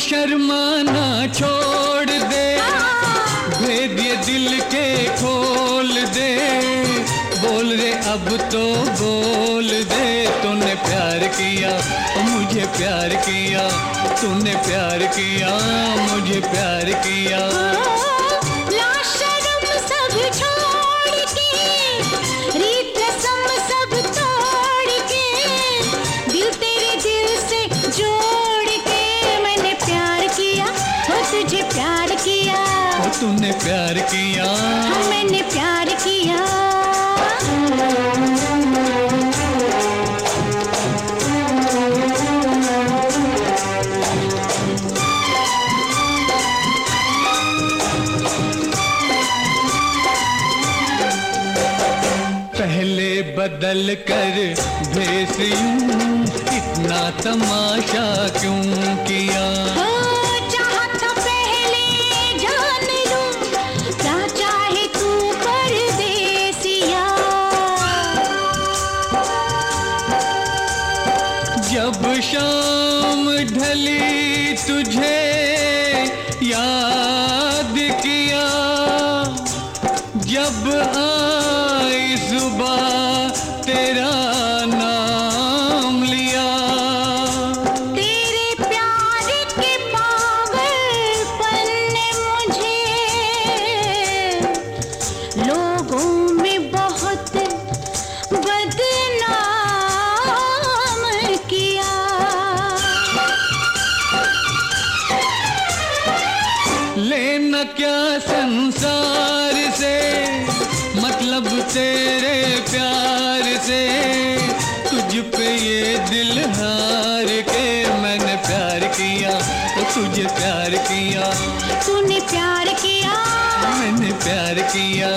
शर्माना छोड़ दे, भेद ये दिल के खोल दे, बोल रे अब तो बोल दे। तूने प्यार किया मुझे प्यार किया, तूने प्यार किया मुझे प्यार किया। लाशरम सब छोड़ के, रीत रस्म सब तोड़ के, दिल तेरे दिल से जोड़ के मैंने प्यार किया, हो तुझे प्यार किया, हो तूने प्यार किया, मैंने प्यार किया। पहले बदल कर भेस यूं, इतना तमाशा क्यों किया? चाहा था पहले जान लूं, क्या चाहे तू परदेसिया। जब शाम ढली तुझे याद किया, जब आई सुबह तेरा नाम लिया। तेरे प्यार के पागलपन ने मुझे लोगों में बहुत बदनाम किया। लेना क्या संसार से, मतलब तेरे प्यार से, तुझ पे ये दिल हार के मैंने प्यार किया, तो तुझे प्यार किया, तूने प्यार किया, मैंने प्यार किया।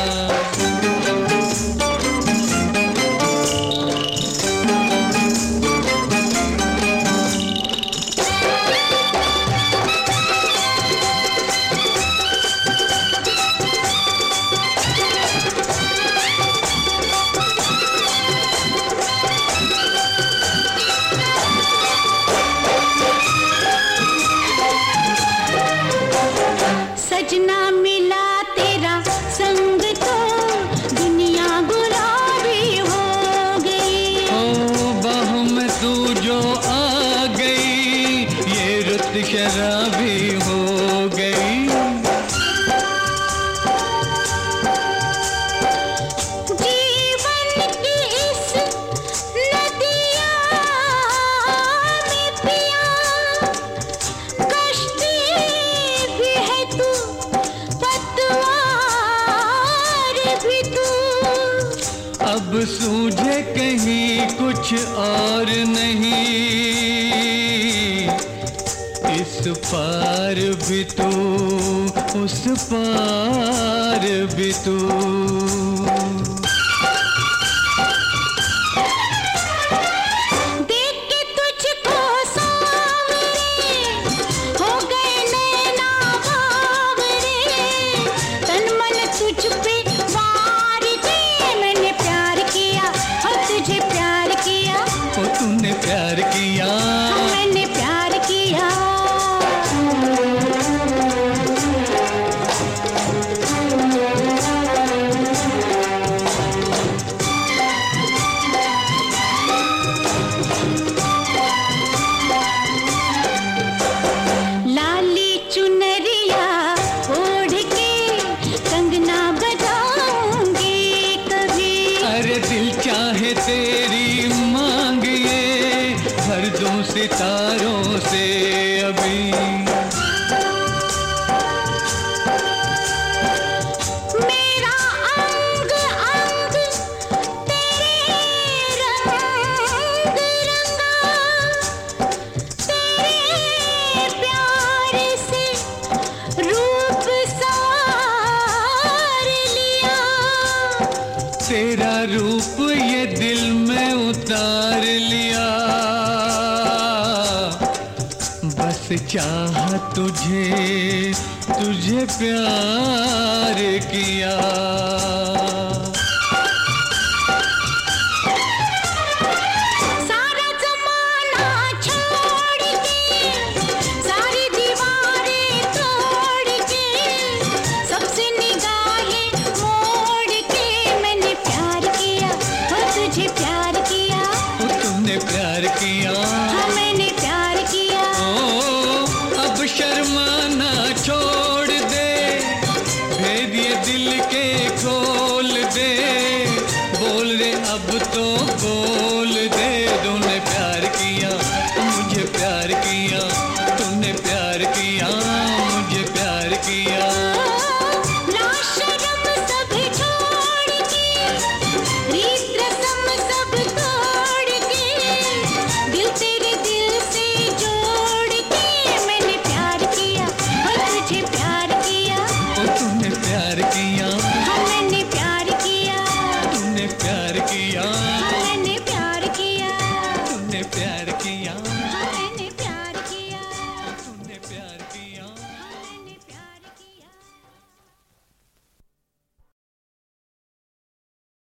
सजना मिला तेरा संग तो दुनिया गुलाबी हो गई। ओ बाहों में तू जो आ गई, ये रुत शराबी हो गई। जीवन की इस नदिया में पिया, कश्ती भी है तू, पतवार भी तू। अब सूझे कहीं कुछ और नहीं, इस पार भी तू, उस पार भी तू। देख के तुझको सांवरे हो गए नैना बावरे, तन मन तुझ पे वार दे मैंने प्यार किया, और तुझे प्यार किया, ओ तूने प्यार किया, मैंने प्यार किया। लाली चुनरिया ओढ़ के कंगना बजाऊंगी कभी। अरे दिल चाहे तेरी मांगिए, भर दूं सितारों से अभी। मेरा अंग अंग तेरे रंग रंगा, तेरे प्यार से रूप संवार लिया। तेरा रूप ये दिल में उतार लिया, बस चाहा तुझे, तुझे प्यार किया। सारा जमाना छोड़ के, सारी तूने प्यार किया, हाँ मैंने प्यार किया। ओ अब शर्माना छोड़ दे, भेद ये दिल के खोल दे, बोल रे अब तो बोल दे। तूने प्यार किया, मुझे प्यार किया, तूने प्यार किया, मुझे प्यार किया। लाशरम सब छोड़ के, रीत रस्म सब तोड़ के, दिल तेरे दिल से जोड़ के, मैंने प्यार किया और तुझे प्यार किया। ओ तूने प्यार किया, हाँ मैंने प्यार किया, तूने प्यार किया, हाँ मैंने प्यार किया। तूने प्यार किया।